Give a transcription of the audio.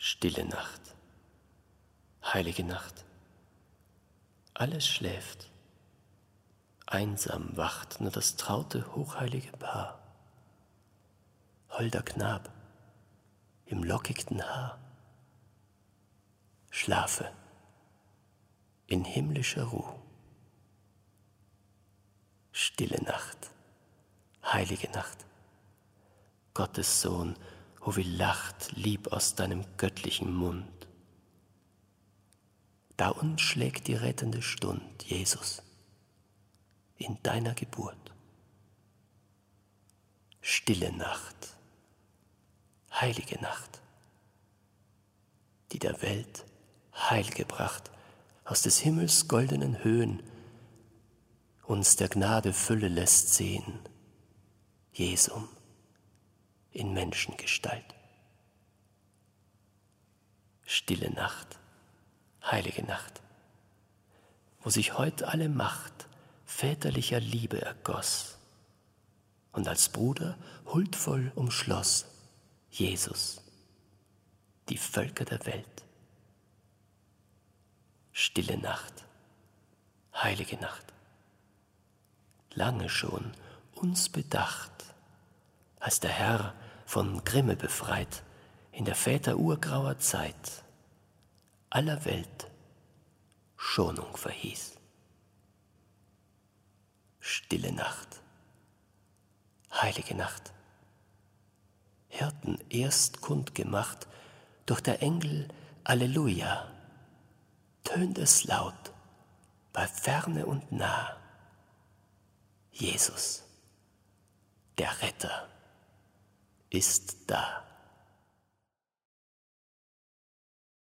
Stille Nacht, heilige Nacht, alles schläft, einsam wacht nur das traute, hochheilige Paar. Holder Knab im lockigten Haar, schlafe in himmlischer Ruh. Stille Nacht, heilige Nacht, Gottes Sohn, o wie lacht lieb aus deinem göttlichen Mund. Da uns schlägt die rettende Stund, Jesus, in deiner Geburt. Stille Nacht, heilige Nacht, die der Welt Heil gebracht, aus des Himmels goldenen Höhen, uns der Gnade Fülle lässt sehen, Jesum in Menschengestalt. Stille Nacht, heilige Nacht, wo sich heut alle Macht väterlicher Liebe ergoss und als Bruder huldvoll umschloss Jesus die Völker der Welt. Stille Nacht, heilige Nacht, lange schon uns bedacht, als der Herr von Grimme befreit, in der Väter urgrauer Zeit, aller Welt Schonung verhieß. Stille Nacht, heilige Nacht, Hirten erst kundgemacht durch der Engel Alleluja, tönt es laut bei Ferne und nah. Jesus, der Retter, ist da.